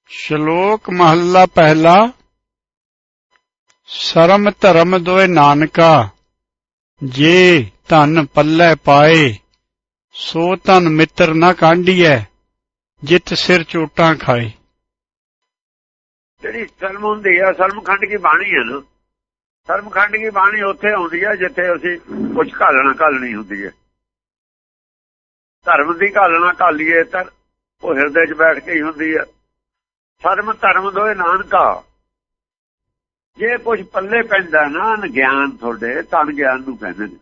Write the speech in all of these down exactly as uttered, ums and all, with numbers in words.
ਸ਼ਲੋਕ ਮਹੱਲਾ ਪਹਿਲਾ। ਸਰਮ ਧਰਮ ਦੋਇ ਨਾਨਕਾ, ਜੇ ਧਨ ਪੱਲੇ ਪਾਏ, ਸੋ ਧਨ ਮਿੱਤਰ ਨਾ ਕਾਂਢੀਐ, ਜਿਤ ਸਿਰ ਚੋਟਾਂ ਖਾਏ। ਜਿਹੜੀ ਸਰਮ ਹੁੰਦੀ ਆ, ਸਰਮਖੰਡ ਕੀ ਬਾਣੀ ਹੈ ਨਾ, ਸਰਮਖੰਡ ਕੀ ਬਾਣੀ ਉੱਥੇ ਆਉਂਦੀ ਹੈ ਜਿੱਥੇ ਅਸੀਂ ਕੁਝ ਘਾਲਣਾ ਘਾਲਣੀ ਹੁੰਦੀ ਹੈ। ਧਰਮ ਦੀ ਘਾਲਣਾ ਘਾਲੀਏ ਤਾਂ ਉਹ ਹਿਰਦੇ 'ਚ ਬੈਠ ਕੇ ਹੀ ਹੁੰਦੀ ਹੈ। ਸਰਮ ਧਰਮ ਦੋਏ ਨਾਨਕਾ, ਜੇ ਕੁਝ ਪੱਲੇ ਪੈਂਦਾ ਨਾ ਗਿਆਨ ਤੁਹਾਡੇ, ਧਨ ਗਿਆਨ ਨੂੰ ਕਹਿੰਦੇ ਨੇ,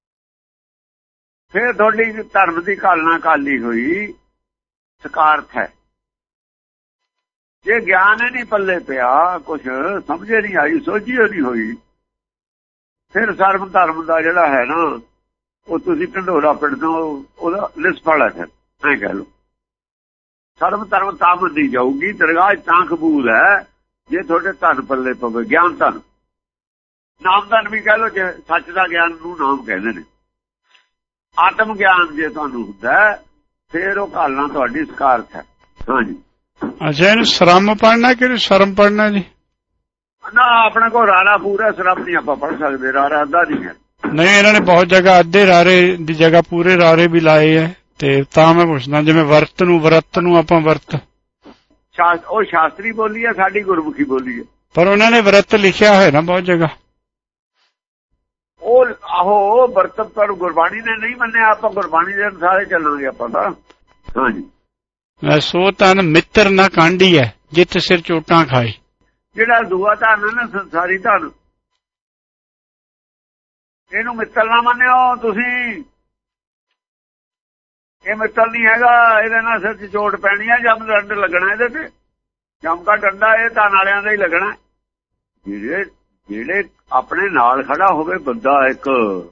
ਫਿਰ ਤੁਹਾਡੀ ਧਰਮ ਦੀ ਘਾਲਣਾ ਘਾਲੀ ਹੋਈ ਸਕਾਰਥ ਹੈ। ਜੇ ਗਿਆਨ ਹੀ ਨਹੀਂ ਪੱਲੇ ਪਿਆ, ਕੁਛ ਸਮਝੇ ਨਹੀਂ ਆਈ, ਸੋਝੀ ਨਹੀਂ ਹੋਈ, ਫਿਰ ਸਰਮ ਧਰਮ ਦਾ ਜਿਹੜਾ ਹੈ ਨਾ, ਉਹ ਤੁਸੀਂ ਢੰਡੋਰਾ ਪਿੱਟਦੇ ਹੋ, ਉਹਦਾ ਨਿਸਫਲ ਹੈ। ਫਿਰ ਐਂ ਕਹਿ ਲਓ ਸਰਮ ਧਰਮ ਤਾਂ ਮੰਨੀ ਜਾਊਗੀ, ਦਰਗਾਹ ਤਾਂ ਕਬੂਲ ਹੈ ਜੇ ਤੁਹਾਡੇ ਧਨ ਪੱਲੇ ਪਵੇ। ਗਿਆਨ ਧਨ, ਨਾਮ ਧਨ ਵੀ ਕਹਿ ਲਓ, ਜੇ ਸੱਚ ਦਾ ਗਿਆਨ ਨੂੰ ਨਾਮ ਕਹਿੰਦੇ ਨੇ। ਆਤਮ ਗਿਆਨ ਜੇ ਤੁਹਾਨੂੰ ਹੁੰਦਾ ਫਿਰ ਉਹ ਘਾਲਣਾ ਤੁਹਾਡੀ ਸਕਾਰਥ ਹੈ। ਹਾਂਜੀ। ਅੱਛਾ, ਇਹਨੂੰ ਸ਼ਰਮ ਪੜ੍ਹਨਾ ਕਿ ਸ਼ਰਮ ਪੜ੍ਹਨਾ ਜੀ? ਨਾ, ਆਪਣੇ ਕੋਲ ਰਾਰਾ ਪੂਰਾ ਸ਼ਰਮ ਨਹੀਂ ਆਪਾਂ ਪੜ੍ਹ ਸਕਦੇ, ਰਾਰਾ ਅੱਧਾ ਨਹੀਂ ਹੈ। ਨਹੀਂ, ਇਹਨਾਂ ਨੇ ਬਹੁਤ ਜਗ੍ਹਾ ਅੱਧੇ ਰਾਰੇ ਦੀ ਜਗ੍ਹਾ ਪੂਰੇ ਰਾਰੇ ਵੀ ਲਾਏ ਹੈ, ਤੇ ਤਾਂ ਮੈਂ ਪੁੱਛਦਾ ਜਿਵੇਂ ਵਰਤ ਨੂੰ ਵਰਤ ਨੂੰ ਆਪਾਂ ਵਰਤ, ਉਹ ਸ਼ਾਸਤਰੀ ਬੋਲੀ ਹੈ, ਸਾਡੀ ਗੁਰਮੁਖੀ ਬੋਲੀ ਹੈ। ਪਰ ਉਹਨਾਂ ਨੇ ਵਰਤ ਲਿਖਿਆ ਹੈ ਨਾ ਬਹੁਤ ਜਗ੍ਹਾ। ਉਹ ਆਹੋ ਵਰਤ ਪਰ ਗੁਰਬਾਣੀ ਨੇ ਨਹੀਂ ਮੰਨਿਆ, ਆਪਾਂ ਗੁਰਬਾਣੀ ਦੇ ਅਨੁਸਾਰ ਚੱਲਾਂਗੇ ਆਪਾਂ ਤਾਂ। ਹਾਂਜੀ। ਸੋ ਧਨ ਮਿੱਤਰ ਨਾ ਕਾਂਢੀ ਹੈ, ਜਿੱਤ ਸਿਰ ਚੋਟਾਂ ਖਾਏ। ਜਿਹੜਾ ਦੂਆ ਧਨ ਹੈ ਨਾ, ਸੰਸਾਰੀ ਧਨ, ਇਹਨੂੰ ਮਿੱਤਰ ਨਾ ਮੰਨਿਓ ਤੁਸੀਂ। ਇਹ ਮਿੱਤਰ ਨਹੀਂ ਹੈਗਾ, ਇਹਦੇ ਨਾਲ ਸਿਰ 'ਚ ਚੋਟ ਪੈਣੀ ਹੈ, ਜਮ ਡੰਡ ਲੱਗਣਾ ਇਹਦੇ ਤੇ। ਜਮ ਦਾ ਡੰਡਾ ਇਹ ਧਨ ਵਾਲਿਆਂ ਦਾ ਹੀ ਲੱਗਣਾ। ਜਿਹੜੇ ਜਿਹੜੇ ਆਪਣੇ ਨਾਲ ਖੜਾ ਹੋਵੇ ਬੰਦਾ ਇੱਕ,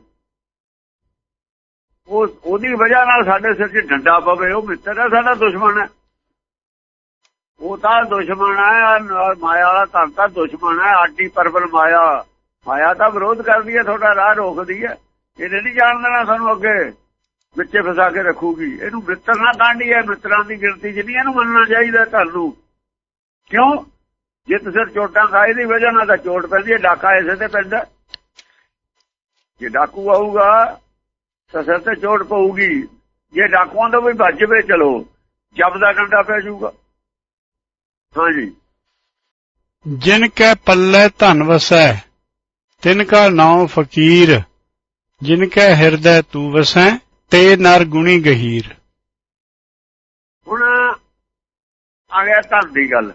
ਉਹ ਉਹਦੀ ਵਜ੍ਹਾ ਨਾਲ ਸਾਡੇ ਸਿਰ 'ਚ ਡੰਡਾ ਪਵੇ, ਉਹ ਮਿੱਤਰ ਹੈ, ਸਾਡਾ ਦੁਸ਼ਮਣ ਹੈ। ਉਹ ਤਾਂ ਦੁਸ਼ਮਣ ਹੈ, ਮਾਇਆ ਵਾਲਾ ਧਨ ਤਾਂ ਦੁਸ਼ਮਣ ਹੈ। ਆਡੀ ਪਰਬਲ ਮਾਇਆ, ਮਾਇਆ ਤਾਂ ਵਿਰੋਧ ਕਰਦੀ ਹੈ, ਤੁਹਾਡਾ ਰਾਹ ਰੋਕਦੀ ਹੈ। ਇਹਨੇ ਨਹੀਂ ਜਾਣ ਦੇਣਾ ਸਾਨੂੰ, ਅੱਗੇ ਵਿੱਚੇ ਫਸਾ ਕੇ ਰੱਖੂਗੀ। ਇਹਨੂੰ ਮਿੱਤਰ ਨਾ ਕਾਂਢੀ ਹੈ, ਮਿੱਤਰਾਂ ਦੀ ਗਿਣਤੀ 'ਚ ਨਹੀਂ ਇਹਨੂੰ ਮੰਨਣਾ ਚਾਹੀਦਾ ਤੁਹਾਨੂੰ। ਕਿਉਂ? ਜਿੱਤ ਸਿਰ ਚੋਟਾਂ ਖਾਏ ਦੀ ਵਜ੍ਹਾ ਨਾਲ ਤਾਂ ਚੋਟ ਪੈਂਦੀ ਹੈ। ਡਾਕਾ ਇਸੇ ਤੇ ਪੈਂਦਾ, ਜੇ ਡਾਕੂ ਆਊਗਾ ਤਾਂ ਸਿਰ ਤੇ ਚੋਟ ਪਊਗੀ। ਜੇ ਡਾਕੂਆਂ ਤੋਂ ਵੀ ਭੱਜ ਜਵੇ, ਚਲੋ ਜਬ ਦਾ ਡੰਡਾ ਪੈ ਜਾਊਗਾ। ਹਾਂਜੀ। ਜਿਨ ਕੈ ਪੱਲੇ ਧਨ ਵਸੈ, ਤਿਨ ਕਾ ਨਾਉ ਫਕੀਰ, ਜਿਨ ਕੈ ਹਿਰਦੈ ਤੂੰ ਵਸੈ, ਤੇ ਨਰ ਗੁਣੀ ਗਹੀਰ। ਹੁਣ ਆ ਗਿਆ ਧਨ ਦੀ ਗੱਲ।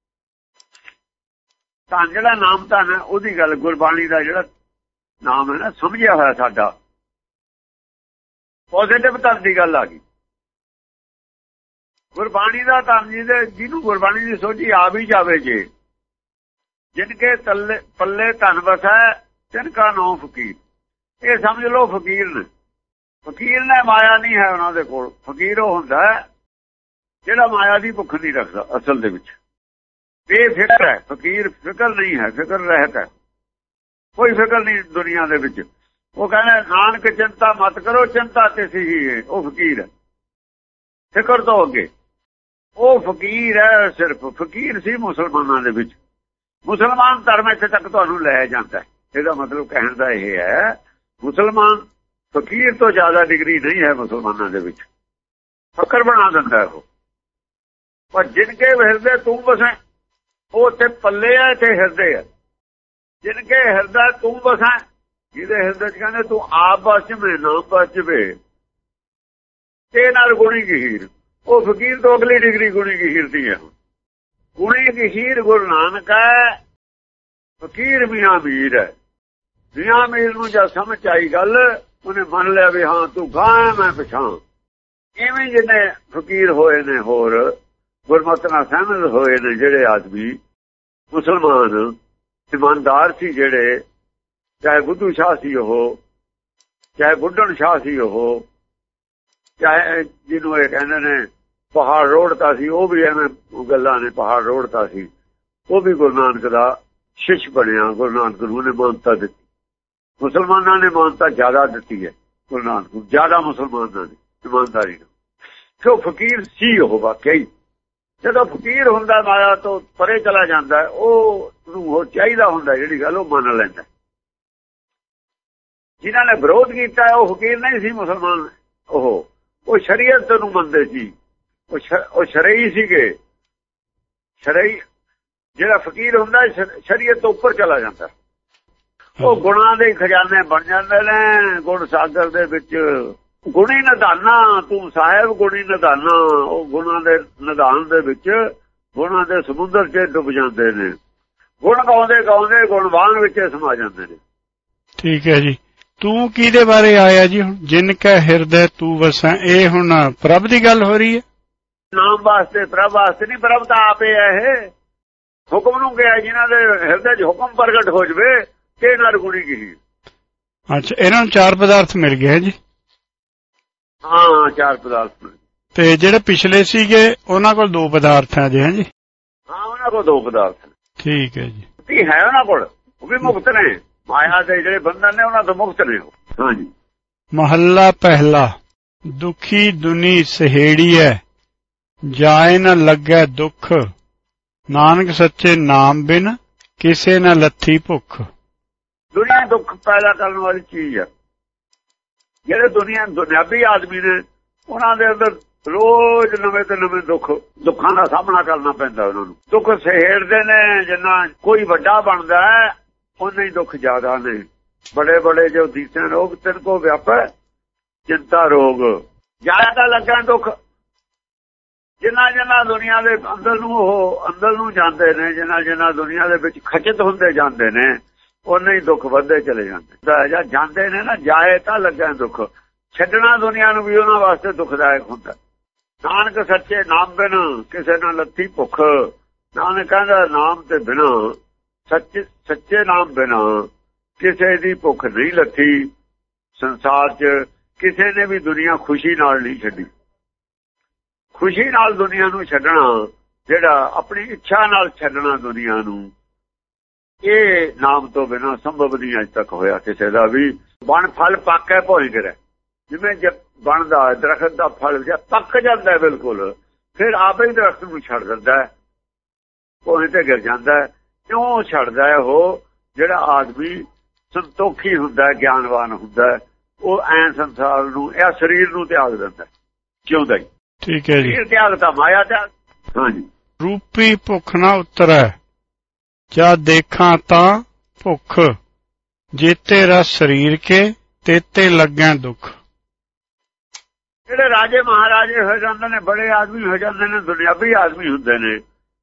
ਧਨ ਜਿਹੜਾ ਨਾਮ ਧਨ ਹੈ, ਉਹਦੀ ਗੱਲ, ਗੁਰਬਾਣੀ ਦਾ ਜਿਹੜਾ ਨਾਮ ਹੈ ਨਾ, ਸਮਝਿਆ ਹੋਇਆ ਸਾਡਾ ਪੋਜ਼ਿਟਿਵ ਧਨ ਦੀ ਗੱਲ ਆ ਗਈ। ਗੁਰਬਾਣੀ ਦਾ ਧਨ ਜਿਹਦੇ ਜਿਹਨੂੰ ਗੁਰਬਾਣੀ ਦੀ ਸੋਝੀ ਆ ਵੀ ਜਾਵੇ, ਜੇ ਜਿਨ ਕੇ ਤੱਲੇ ਪੱਲੇ ਧਨ ਵਸੈ, ਤਿਨ ਕਾ ਨਾਉ ਫਕੀਰ। ਇਹ ਸਮਝ ਲਓ ਫਕੀਰ ਨੇ। ਫਕੀਰ ਨੇ ਮਾਇਆ ਨਹੀਂ ਹੈ ਉਹਨਾਂ ਦੇ ਕੋਲ। ਫਕੀਰ ਉਹ ਹੁੰਦਾ ਜਿਹੜਾ ਮਾਇਆ ਦੀ ਭੁੱਖ ਨਹੀਂ ਰੱਖਦਾ ਅਸਲ ਦੇ ਵਿੱਚ। ਬੇਫਿਕਰ ਹੈ ਫਕੀਰ, ਫਿਕਰ ਨਹੀਂ ਹੈ, ਫਿਕਰ ਰਹਿਤ ਹੈ, ਕੋਈ ਫਿਕਰ ਨਹੀਂ ਦੁਨੀਆ ਦੇ ਵਿੱਚ। ਉਹ ਕਹਿੰਦਾ ਨਾਨਕ ਚਿੰਤਾ ਮਤ ਕਰੋ, ਚਿੰਤਾ ਤੇ ਸੀ ਹੈ। ਉਹ ਫਕੀਰ ਹੈ, ਫਿਕਰ ਤੋਂ ਅੱਗੇ ਉਹ ਫਕੀਰ ਹੈ। ਸਿਰਫ ਫਕੀਰ ਸੀ ਮੁਸਲਮਾਨਾਂ ਦੇ ਵਿੱਚ। ਮੁਸਲਮਾਨ ਧਰਮ ਇੱਥੇ ਤੱਕ ਤੁਹਾਨੂੰ ਲੈ ਜਾਂਦਾ। ਇਹਦਾ ਮਤਲਬ ਕਹਿਣ ਦਾ ਇਹ ਹੈ, ਮੁਸਲਮਾਨ ਫਕੀਰ ਤੋਂ ਜ਼ਿਆਦਾ ਡਿਗਰੀ ਨਹੀਂ ਹੈ ਮੁਸਲਮਾਨਾਂ ਦੇ ਵਿੱਚ। ਫਕਰ ਬਣਾ ਦਿੰਦਾ ਉਹ। ਪਰ ਜਿਨ ਕੇ ਹਿਰਦੇ ਤੂੰ ਵਸੈ, ਉਹ ਉੱਥੇ ਪੱਲੇ ਹੈ ਤੇ ਹਿਰਦੇ ਹੈ। ਜਿਨ ਕੇ ਹਿਰਦਾ ਤੂੰ ਵਸੈ, ਜਿਹਦੇ ਹਿਰਦੇ 'ਚ ਕਹਿੰਦੇ ਤੂੰ ਆਪ ਬਸ ਜਵੇ, ਨਾ ਬਸ ਜਵੇ, ਤੇ ਨਾਲ ਗੁਣੀ ਗਹੀਰ। ਉਹ ਫਕੀਰ ਤੋਂ ਅਗਲੀ ਡਿਗਰੀ ਗੁਣੀ ਗਹੀਰ ਦੀ ਹੈ। ਗੁਣੀ ਗਹੀਰ ਗੁਰੂ ਨਾਨਕ ਹੈ, ਫਕੀਰ ਮੀਆਂ ਮੀਰ ਹੈ। ਮੀਆਂ ਮੀਰ ਨੂੰ ਜਦ ਸਮਝ ਆਈ ਗੱਲ, ਉਹਨੇ ਮੰਨ ਲਿਆ ਵੀ ਹਾਂ ਤੂੰ ਗਾਂ ਮੈਂ ਪਛਾਂ। ਇਵੇਂ ਜਿਹਨੇ ਫਕੀਰ ਹੋਏ ਨੇ, ਹੋਰ ਗੁਰਮਤਿ ਨਾਲ ਸਹਿਮਤ ਹੋਏ ਨੇ ਜਿਹੜੇ ਆਦਮੀ ਮੁਸਲਮਾਨ ਇਮਾਨਦਾਰ ਸੀ, ਜਿਹੜੇ ਚਾਹੇ ਬੁੱਧੂ ਸ਼ਾਹ ਸੀ, ਉਹ ਚਾਹੇ ਬੁੱਢਣ ਸ਼ਾਹ ਸੀ, ਉਹ ਚਾਹੇ ਜਿਹਨੂੰ ਇਹ ਕਹਿੰਦੇ ਨੇ ਪਹਾੜ ਰੋੜਤਾ ਸੀ, ਉਹ ਵੀ ਐਵੇਂ ਗੱਲਾਂ ਨੇ, ਪਹਾੜ ਰੋੜਤਾ ਸੀ, ਉਹ ਵੀ ਗੁਰੂ ਨਾਨਕ ਦਾ ਸ਼ਿਸ਼ ਬਣਿਆ। ਗੁਰੂ ਨਾਨਕ ਨੂੰ ਨੇ ਮਾਨਤਾ ਦਿੱਤੀ। ਮੁਸਲਮਾਨਾਂ ਨੇ ਮਾਨਤਾ ਜ਼ਿਆਦਾ ਦਿੱਤੀ ਹੈ ਗੁਰੂ ਨਾਨਕ ਨੂੰ, ਜ਼ਿਆਦਾ ਮੁਸਲਮਾਨਾਂ ਨੇ ਇਮਾਨਦਾਰੀ ਨੂੰ। ਕਿਉਂ? ਫਕੀਰ ਸੀ ਉਹ ਵਾਕਿਆ ਹੀ। ਜਦੋਂ ਫਕੀਰ ਹੁੰਦਾ ਮਾਇਆ ਤੋਂ ਪਰੇ ਚਲਾ ਜਾਂਦਾ, ਉਹ ਨੂੰ ਉਹ ਚਾਹੀਦਾ ਹੁੰਦਾ, ਜਿਹੜੀ ਗੱਲ ਉਹ ਮੰਨ ਲੈਂਦਾ। ਜਿਨ੍ਹਾਂ ਨੇ ਵਿਰੋਧ ਕੀਤਾ ਉਹ ਫਕੀਰ ਨਹੀਂ ਸੀ ਮੁਸਲਮਾਨ, ਉਹ ਉਹ ਸ਼ਰੀਅਤ ਨੂੰ ਮੰਨਦੇ ਸੀ, ਉਹ ਸ਼ਰਈ ਸੀਗੇ। ਸ਼ਰਈ ਜਿਹੜਾ ਫਕੀਰ ਹੁੰਦਾ ਸ਼ਰੀਅਤ ਤੋਂ ਉੱਪਰ ਚਲਾ ਜਾਂਦਾ, ਉਹ ਗੁਣਾਂ ਦੇ ਖਜ਼ਾਨੇ ਬਣ ਜਾਂਦੇ ਨੇ। ਗੁਣ ਸਾਗਰ ਦੇ ਵਿੱਚ ਗੁਣੀ ਨਿਧਾਨਾ, ਤੂੰ ਸਾਹਿਬ ਗੁਣੀ ਨਿਧਾਨਾ, ਉਹ ਗੁਣਾਂ ਦੇ ਨਿਧਾਨ ਦੇ ਵਿੱਚ ਗੁਣਾਂ ਦੇ ਸਮੁੰਦਰ 'ਚ ਡੁੱਬ ਜਾਂਦੇ ਨੇ। ਗੁਣ ਗਾਉਂਦੇ ਗਾਉਂਦੇ ਗੁਣਵਾਨ ਵਿੱਚ ਸਮਾ ਜਾਂਦੇ ਨੇ। ਠੀਕ ਹੈ ਜੀ। ਤੂੰ ਕਿਹਦੇ ਬਾਰੇ ਆਇਆ ਜੀ? ਹੁਣ ਜਿਨ ਕੈ ਹਿਰਦੈ ਤੂੰ ਵਸੈ, ਇਹ ਹੁਣ ਪ੍ਰਭ ਦੀ ਗੱਲ ਹੋ ਰਹੀ ਹੈ। ਨਾਮ ਵਾਸਤੇ, ਪ੍ਰਭ ਵਾਸਤੇ ਨਹੀਂ। ਪ੍ਰਭ ਤਾਂ ਆਪੇ ਹੈ, ਇਹ ਹੁਕਮ ਨੂੰ ਕਿਹਾ ਜਿਨ੍ਹਾਂ ਦੇ ਹਿਰਦੇ 'ਚ ਹੁਕਮ ਪ੍ਰਗਟ ਹੋ ਜਵੇ ਤੇ ਨਰ ਗੁਣੀ ਕੀ। ਅੱਛਾ, ਇਹਨਾਂ ਨੂੰ ਚਾਰ ਪਦਾਰਥ ਮਿਲ ਗਏ ਜੀ। ਹਾਂ, ਚਾਰ ਪਦਾਰਥ। ਤੇ ਜਿਹੜੇ ਪਿਛਲੇ ਸੀਗੇ ਉਹਨਾਂ ਕੋਲ ਦੋ ਪਦਾਰਥ ਹੈ ਜੀ। ਹੈ ਜੀ, ਹਾਂ, ਉਹਨਾਂ ਕੋਲ ਦੋ ਪਦਾਰਥ। ਠੀਕ ਹੈ ਜੀ। ਕੀ ਹੈ ਉਹਨਾਂ ਕੋਲ? ਉਹ ਵੀ ਮੁਕਤ ਨੇ, ਮਾਇਆ ਦੇ ਜਿਹੜੇ ਬੰਧਨ ਨੇ ਉਹਨਾਂ ਤੋਂ ਮੁਕਤ ਨੇ। ਹਾਂਜੀ। ਮਹੱਲਾ ਪਹਿਲਾ। ਦੁਖੀ ਦੁਨੀ ਸਹੇੜੀ ਹੈ, ਜਾਏ ਨਾ ਲੱਗੈ ਦੁੱਖ, ਨਾਨਕ ਸੱਚੇ ਨਾਮ ਬਿਨ ਕਿਸੇ ਨਾ ਲੱਥੀ ਭੁੱਖ। ਦੁਨੀਆ ਦੁੱਖ ਪੈਦਾ ਕਰਨ ਵਾਲੀ ਚੀਜ਼ ਹੈ। ਜਿਹੜੇ ਦੁਨੀਆ ਦੁਨਿਆਵੀ ਆਦਮੀ ਨੇ ਉਹਨਾਂ ਦੇ ਅੰਦਰ ਰੋਜ਼ ਨਵੇਂ ਤੋਂ ਨਵੇਂ ਦੁੱਖ ਦੁੱਖਾਂ ਦਾ ਸਾਹਮਣਾ ਕਰਨਾ ਪੈਂਦਾ। ਉਹਨਾਂ ਨੂੰ ਦੁੱਖ ਸਹੇੜਦੇ ਨੇ। ਜਿੰਨਾ ਕੋਈ ਵੱਡਾ ਬਣਦਾ ਹੈ ਉਨੇ ਹੀ ਦੁੱਖ ਜ਼ਿਆਦਾ ਨੇ। ਬੜੇ ਬੜੇ ਜੋ ਦੀਸੇ ਰੋਗ ਤਿਨ ਕੋ ਵਿਆਪੈ ਚਿੰਤਾ ਰੋਗ, ਜ਼ਿਆਦਾ ਲੱਗਾ ਦੁੱਖ। ਜਿੰਨਾ ਜਿੰਨਾ ਦੁਨੀਆ ਦੇ ਅੰਦਰ ਨੂੰ ਉਹ ਅੰਦਰ ਨੂੰ ਜਾਂਦੇ ਨੇ, ਜਿੰਨਾ ਜਿੰਨਾ ਦੁਨੀਆ ਦੇ ਵਿੱਚ ਖਚਿਤ ਹੁੰਦੇ ਜਾਂਦੇ ਨੇ, ਉਹਨੇ ਹੀ ਦੁੱਖ ਵੱਧਦੇ ਚਲੇ ਜਾਂਦੇ। ਜਾਂ ਜਾਂਦੇ ਨੇ ਨਾ, ਜਾਏ ਤਾਂ ਲੱਗਾ ਦੁੱਖ। ਛੱਡਣਾ ਦੁਨੀਆ ਨੂੰ ਵੀ ਉਹਨਾਂ ਵਾਸਤੇ ਦੁਖਦਾਇਕ ਹੁੰਦਾ। ਨਾਨਕ ਸੱਚੇ ਨਾਮ ਬਿਨ ਕਿਸੇ ਨਾਲ ਲੱਥੀ ਭੁੱਖ। ਨਾਨਕ ਕਹਿੰਦਾ ਨਾਮ ਤੇ ਬਿਨਾ, ਸੱਚੇ ਸੱਚੇ ਨਾਮ ਬਿਨਾ ਕਿਸੇ ਦੀ ਭੁੱਖ ਨਹੀਂ ਲੱਥੀ। ਸੰਸਾਰ 'ਚ ਕਿਸੇ ਨੇ ਵੀ ਦੁਨੀਆ ਖੁਸ਼ੀ ਨਾਲ ਨਹੀਂ ਛੱਡੀ। ਖੁਸ਼ੀ ਨਾਲ ਦੁਨੀਆ ਨੂੰ ਛੱਡਣਾ, ਜਿਹੜਾ ਆਪਣੀ ਇੱਛਾ ਨਾਲ ਛੱਡਣਾ ਦੁਨੀਆ ਨੂੰ, ਇਹ ਨਾਮ ਤੋਂ ਬਿਨਾਂ ਸੰਭਵ ਨਹੀਂ ਅਜ ਤੱਕ ਹੋਇਆ ਕਿਸੇ ਦਾ ਵੀ। ਬਣ ਫਲ ਪੱਕ ਹੈ ਭੋਜ ਕਰੇ। ਜਿਵੇਂ ਬਣਦਾ ਦਰਖਤ ਦਾ ਫਲ ਜੇ ਪੱਕ ਜਾਂਦਾ ਬਿਲਕੁਲ, ਫਿਰ ਆਪੇ ਹੀ ਦਰਖਤ ਨੂੰ ਛੱਡ ਦਿੰਦਾ, ਭੋਜ ਤੇ ਗਿਰ ਜਾਂਦਾ। ਕਿਉਂ ਛੱਡਦਾ ਹੈ? ਉਹ ਜਿਹੜਾ ਆਦਮੀ ਸੰਤੋਖੀ ਹੁੰਦਾ, ਗਿਆਨਵਾਨ ਹੁੰਦਾ, ਉਹ ਐ ਸੰਸਾਰ ਨੂੰ, ਇਹ ਸਰੀਰ ਨੂੰ ਤਿਆਗ ਦਿੰਦਾ, ਜਿਉਂਦਾ ਹੀ। ਠੀਕ ਹੈ ਜੀ। ਸਰੀਰ ਤਿਆਗ ਤਾਂ ਮਾਇਆ ਤਿਆਗ। ਹਾਂਜੀ। ਰੂਪੀ ਭੁੱਖ ਨਾ ਉਤਰੈ, ਜਾ ਦੇਖਾਂ ਤਾਂ ਭੁੱਖ, ਜੇਤੇ ਰਸ ਸਰੀਰ ਕੇ ਤੇਤੇ ਲੱਗੈ ਦੁੱਖ। ਜਿਹੜੇ ਰਾਜੇ ਮਹਾਰਾਜੇ ਹੋ ਜਾਂਦੇ ਨੇ, ਬੜੇ ਆਦਮੀ ਹੋ ਜਾਂਦੇ ਨੇ, ਦੁਨਿਆਵੀ ਆਦਮੀ ਹੁੰਦੇ ਨੇ,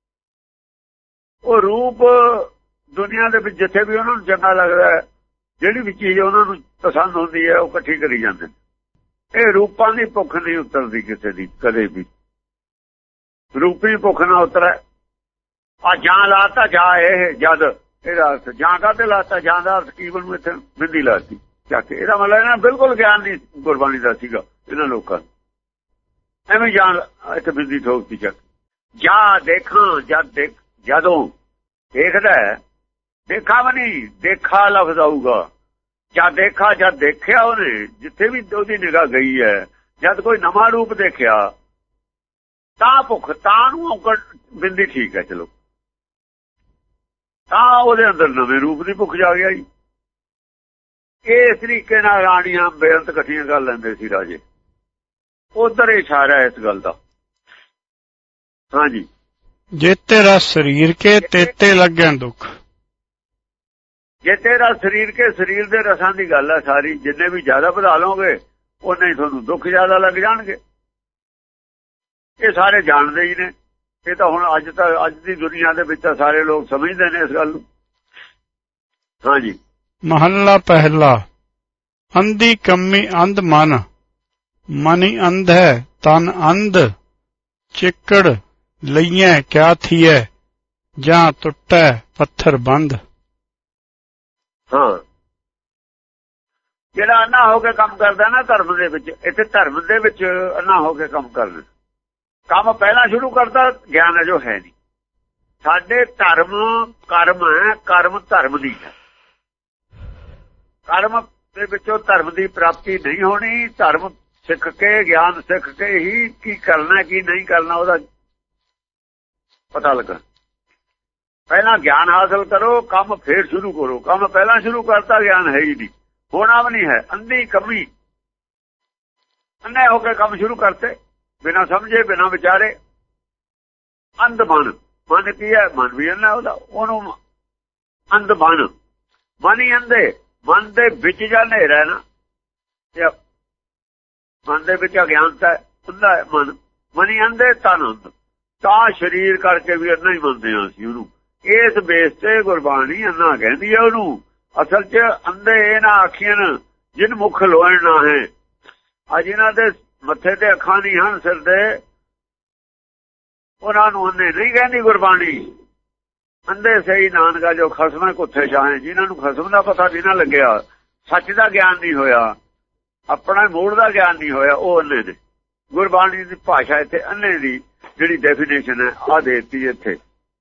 ਉਹ ਰੂਪ ਦੁਨੀਆ ਦੇ ਵਿੱਚ ਜਿੱਥੇ ਵੀ ਉਹਨਾਂ ਨੂੰ ਚੰਗਾ ਲੱਗਦਾ ਹੈ, ਜਿਹੜੀ ਵੀ ਚੀਜ਼ ਉਹਨਾਂ ਨੂੰ ਪਸੰਦ ਹੁੰਦੀ ਹੈ, ਉਹ ਇਕੱਠੀ ਕਰੀ ਜਾਂਦੇ ਨੇ। ਇਹ ਰੂਪਾਂ ਦੀ ਭੁੱਖ ਨਹੀਂ ਉਤਰਦੀ ਕਿਸੇ ਦੀ ਕਦੇ ਵੀ। ਰੂਪੀ ਭੁੱਖ ਨਾ ਉਤਰੈ। ਆ ਜਾਂ ਲਾਤਾ ਜਾ, ਇਹ ਜਦ ਇਹਦਾ ਅਰਥ ਜਾਂ ਕਾਹਤੇ ਲਾਤਾ? ਜਾਂ ਦਾ ਅਰਥ ਕੀਵਨ ਨੂੰ ਇੱਥੇ ਬਿੰਦੀ ਲਾਤੀ ਜਾ ਕੇ। ਇਹਦਾ ਮਤਲਬ ਇਹਨਾਂ ਬਿਲਕੁਲ ਗਿਆਨ ਨਹੀਂ ਗੁਰਬਾਣੀ ਦਾ ਸੀਗਾ ਇਹਨਾਂ ਲੋਕਾਂ ਨੂੰ। ਐਵੇਂ ਜਾਂ ਇੱਥੇ ਬਿੰਦੀ ਠੋਕਤੀ ਚੱਕ। ਜਾਂ ਦੇਖਾਂ, ਜਦ ਦੇਖ, ਜਦੋਂ ਦੇਖਦਾ ਦੇਖਾ ਵੀ ਨਹੀਂ, ਦੇਖਾ ਲਫ਼ਜ਼ ਆਊਗਾ। ਜਦ ਦੇਖਾ, ਜਦ ਦੇਖਿਆ ਉਹਨੇ, ਜਿੱਥੇ ਵੀ ਉਹਦੀ ਨਿਗਾਹ ਗਈ ਹੈ, ਜਦ ਕੋਈ ਨਵਾਂ ਰੂਪ ਦੇਖਿਆ ਤਾਂ ਭੁੱਖ, ਤਾਂ ਨੂੰ ਬਿੰਦੀ ਠੀਕ ਹੈ, ਚਲੋ ਤਾਂ ਉਹਦੇ ਅੰਦਰ ਨਵੇਂ ਰੂਪ ਦੀ ਭੁੱਖ ਜਾ ਗਿਆ ਜੀ। ਇਸ ਤਰੀਕੇ ਨਾਲ ਰਾਣੀਆਂ ਬੇਅੰਤ ਇਕੱਠੀਆਂ ਕਰ ਲੈਂਦੇ ਸੀ ਰਾਜੇ। ਉਧਰ ਇਸ਼ਾਰਾ ਇਸ ਗੱਲ ਦਾ। ਹਾਂਜੀ। ਜੇ ਤੇਰਾ ਸਰੀਰ ਕੇ ਤੇਤੇ ਲੱਗਿਆ ਦੁੱਖ। ਜੇ ਤੇਰਾ ਸਰੀਰ ਕੇ, ਸਰੀਰ ਦੇ ਰਸਾਂ ਦੀ ਗੱਲ ਹੈ ਸਾਰੀ। ਜਿੰਨੇ ਵੀ ਜ਼ਿਆਦਾ ਵਧਾ ਲਓਗੇ ਉਹਨੇ ਹੀ ਤੁਹਾਨੂੰ ਦੁੱਖ ਜ਼ਿਆਦਾ ਲੱਗ ਜਾਣਗੇ। ਇਹ ਸਾਰੇ ਜਾਣਦੇ ਹੀ ਨੇ। ਇਹ ਤਾਂ ਹੁਣ ਅੱਜ ਤਾਂ ਅੱਜ ਦੀ ਦੁਨੀਆ ਦੇ ਵਿੱਚ ਤਾਂ ਸਾਰੇ ਲੋਕ ਸਮਝਦੇ ਨੇ ਇਸ ਗੱਲ ਨੂੰ। ਹਾਂਜੀ। ਮਹੱਲਾ ਪਹਿਲਾ। ਅੰਧੀ ਕੰਮੀ ਅੰਧ ਮਨ, ਮਨਿ ਅੰਧ ਹੈ ਤਨ ਅੰਧ, ਚਿੱਕੜ ਲਈਐ ਕਿਆ ਥੀਐ, ਜਾਂ ਟੁੱਟੈ ਪੱਥਰ ਬੰਦ। ਹਾਂ, ਜਿਹੜਾ ਅੰਨਾ ਹੋ ਕੇ ਕੰਮ ਕਰਦਾ ਨਾ ਧਰਮ ਦੇ ਵਿੱਚ, ਇੱਥੇ ਧਰਮ ਦੇ ਵਿੱਚ ਅੰਨਾ ਹੋ ਕੇ ਕੰਮ ਕਰਨਾ, ਕੰਮ ਪਹਿਲਾਂ ਸ਼ੁਰੂ ਕਰਦਾ ਗਿਆਨ ਜੋ ਹੈ ਨਹੀਂ। ਸਾਡੇ ਧਰਮ ਕਰਮ ਹੈ, ਕਰਮ ਧਰਮ ਦੀ ਹੈ। ਕਰਮ ਦੇ ਵਿੱਚੋਂ ਧਰਮ ਦੀ ਪ੍ਰਾਪਤੀ ਨਹੀਂ ਹੋਣੀ। ਧਰਮ ਸਿੱਖ ਕੇ, ਗਿਆਨ ਸਿੱਖ ਕੇ ਹੀ ਕੀ ਕਰਨਾ ਕੀ ਨਹੀਂ ਕਰਨਾ ਉਹਦਾ ਪਤਾ ਲੱਗਾ। ਪਹਿਲਾਂ ਗਿਆਨ ਹਾਸਲ ਕਰੋ, ਕੰਮ ਫੇਰ ਸ਼ੁਰੂ ਕਰੋ। ਕੰਮ ਪਹਿਲਾਂ ਸ਼ੁਰੂ ਕਰਤਾ, ਗਿਆਨ ਹੈ ਹੀ ਨਹੀਂ, ਹੋਣਾ ਵੀ ਨਹੀਂ ਹੈ। ਅੰਧੀ ਕਮੀ, ਅੰਨੇ ਹੋ ਕੇ ਕੰਮ ਸ਼ੁਰੂ ਕਰਤੇ, ਬਿਨਾਂ ਸਮਝੇ ਬਿਨਾਂ ਵਿਚਾਰੇ। ਅੰਧ ਮਨ, ਮਨ ਕੀ ਹੈ? ਮਨ ਵੀ ਅੰਨਾ ਉਹਦਾ, ਉਹਨੂੰ ਅੰਧ ਮਨ, ਮਨ ਹੀ ਅੰਧੇ। ਮਨ ਦੇ ਵਿੱਚ ਜਾਂ ਹਨੇਰਾ ਨਾ, ਮਨ ਦੇ ਵਿੱਚ ਅਗਿਆਨਤਾ ਹੁੰਦਾ ਹੈ। ਮਨ ਮਨ ਹੀ ਅੰਧੇ, ਤਨ ਅੰਧ। ਤਾਂ ਸਰੀਰ ਕਰਕੇ ਵੀ ਅੰਨਾ ਹੀ ਮੰਨਦੇ ਹਾਂ ਅਸੀਂ ਉਹਨੂੰ। ਇਸ ਬੇਸ ਤੇ ਗੁਰਬਾਣੀ ਅੰਨਾ ਕਹਿੰਦੀ ਹੈ ਉਹਨੂੰ। ਅਸਲ 'ਚ ਅੰਧੇ ਇਹ ਨਾ ਆਖੀਆਂ ਜਿਨ ਮੁਖ ਲੋਇਣ ਨਾ ਹੈ। ਅੱਜ ਇਹਨਾਂ ਦੇ ਮੱਥੇ ਤੇ ਅੱਖਾਂ ਨਹੀਂ ਹਨ, ਸਿਰ ਦੇ, ਉਹਨਾਂ ਨੂੰ ਅੰਨੇ ਨਹੀਂ ਕਹਿੰਦੀ ਗੁਰਬਾਣੀ। ਅੰਧੇ ਸਹੀ ਨਾਨਕਾ ਜੋ ਖਸਮੇ ਕੁੱਥੇ ਚਾਹੇ, ਜਿਨ੍ਹਾਂ ਨੂੰ ਖਸਮ ਦਾ ਪਤਾ ਨਹੀਂ ਨਾ ਲੱਗਿਆ, ਸੱਚ ਦਾ ਗਿਆਨ ਨਹੀਂ ਹੋਇਆ, ਆਪਣਾ ਮੂੜ ਦਾ ਗਿਆਨ ਨਹੀਂ ਹੋਇਆ, ਉਹ ਅੰਨੇ ਨੇ। ਗੁਰਬਾਣੀ ਦੀ ਭਾਸ਼ਾ ਇੱਥੇ ਅੰਨੇ ਦੀ ਜਿਹੜੀ ਡੈਫੀਨੇਸ਼ਨ ਹੈ ਆ ਦੇਤੀ ਇੱਥੇ।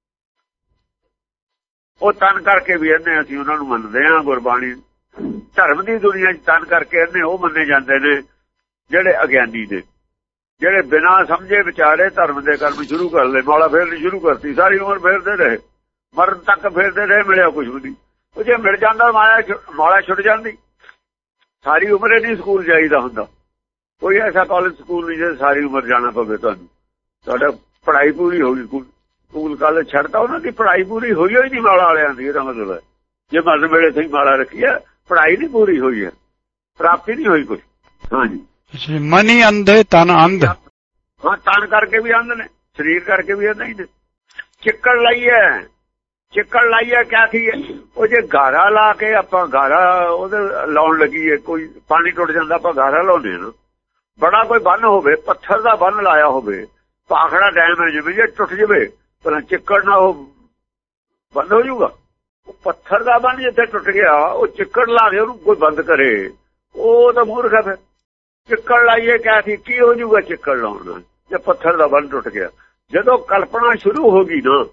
ਉਹ ਤਨ ਕਰਕੇ ਵੀ ਅੰਨੇ, ਅਸੀਂ ਉਹਨਾਂ ਨੂੰ ਮੰਨਦੇ ਹਾਂ। ਗੁਰਬਾਣੀ ਧਰਮ ਦੀ ਦੁਨੀਆ 'ਚ ਤਨ ਕਰਕੇ ਅੰਨੇ ਉਹ ਮੰਨੇ ਜਾਂਦੇ ਨੇ ਜਿਹੜੇ ਅਗਿਆਨੀ ਨੇ, ਜਿਹੜੇ ਬਿਨਾਂ ਸਮਝੇ ਵਿਚਾਰੇ ਧਰਮ ਦੇ ਕਰਮ ਸ਼ੁਰੂ ਕਰ ਲਏ। ਮਾਲਾ ਫੇਰਨੀ ਸ਼ੁਰੂ ਕਰਤੀ, ਸਾਰੀ ਉਮਰ ਫੇਰਦੇ ਰਹੇ, ਮਰਨ ਤੱਕ ਫੇਰਦੇ ਰਹੇ, ਮਿਲਿਆ ਕੁਝ ਵੀ ਨਹੀਂ। ਉਹ ਜੇ ਮਿਲ ਜਾਂਦਾ ਮਾਇਆ ਮਾਲਾ ਛੁੱਟ ਜਾਂਦੀ। ਸਾਰੀ ਉਮਰ ਹੀ ਨਹੀਂ ਸਕੂਲ ਜਾਈਦਾ ਹੁੰਦਾ, ਕੋਈ ਐਸਾ ਕਾਲਜ ਸਕੂਲ ਨਹੀਂ ਜੇ ਸਾਰੀ ਉਮਰ ਜਾਣਾ ਪਵੇ ਤੁਹਾਨੂੰ। ਤੁਹਾਡਾ ਪੜ੍ਹਾਈ ਪੂਰੀ ਹੋ ਗਈ, ਸਕੂਲ ਕਾਲਜ ਛੱਡਤਾ, ਉਹਨਾਂ ਦੀ ਪੜ੍ਹਾਈ ਪੂਰੀ ਹੋਈ ਹੋਈ ਨਹੀਂ ਮਾਲਾ ਵਾਲਿਆਂ ਦੀ। ਇਹਦਾ ਮਤਲਬ ਹੈ ਜੇ ਮਰਨ ਵੇਲੇ ਸਹੀ ਮਾਲਾ ਰੱਖੀ ਹੈ, ਪੜ੍ਹਾਈ ਨਹੀਂ ਪੂਰੀ ਹੋਈ ਹੈ, ਪ੍ਰਾਪਤੀ ਨਹੀਂ ਹੋਈ ਕੁਝ। ਹਾਂਜੀ, ਮਨ ਹੀ ਅੰਧੇ ਤਨ ਅੰਧ। ਹਾਂ, ਤਨ ਕਰਕੇ ਵੀ ਅੰਧ ਨੇ, ਸਰੀਰ ਕਰਕੇ ਵੀ ਅੰਧ ਹੀ ਨੇ। ਚਿੱਕੜ ਲਾਈਏ, ਚਿੱਕੜ ਲਾਈਏ ਕਿਆ ਥੀ? ਉਹ ਜੇ ਗਾਰਾ ਲਾ ਕੇ ਆਪਾਂ ਗਾਰਾ ਉਹਦੇ ਲਾਉਣ ਲੱਗੀਏ, ਕੋਈ ਪਾਣੀ ਟੁੱਟ ਜਾਂਦਾ, ਆਪਾਂ ਗਾਰਾ ਲਾਉਂਦੇ ਨਾ। ਬੜਾ ਕੋਈ ਬੰਨ ਹੋਵੇ, ਪੱਥਰ ਦਾ ਬੰਨ ਲਾਇਆ ਹੋਵੇ, ਭਾਖੜਾ ਡੈਮ ਹੈ ਜਿਵੇਂ, ਜੇ ਟੁੱਟ ਜਾਵੇ ਪਹਿਲਾਂ ਚਿੱਕੜ ਨਾ ਉਹ ਬੰਦ ਹੋ ਜਾਊਗਾ। ਉਹ ਪੱਥਰ ਦਾ ਬੰਨ ਜਿੱਥੇ ਟੁੱਟ ਗਿਆ, ਉਹ ਚਿੱਕੜ ਲਾ ਕੇ ਉਹਨੂੰ ਕੋਈ ਬੰਦ ਕਰੇ, ਉਹ ਤਾਂ ਮੂਰਖ ਹੈ। ਫਿਰ ਚਿੱਕੜ ਲਾਈਏ ਕਿਆ ਸੀ? ਕੀ ਹੋ ਜਾਊਗਾ ਚਿੱਕੜ ਲਾਉਣ ਨਾਲ ਜੇ ਪੱਥਰ ਦਾ ਬੰਨ ਟੁੱਟ ਗਿਆ? ਜਦੋਂ ਕਲਪਨਾ ਸ਼ੁਰੂ ਹੋ ਗਈ ਨਾ,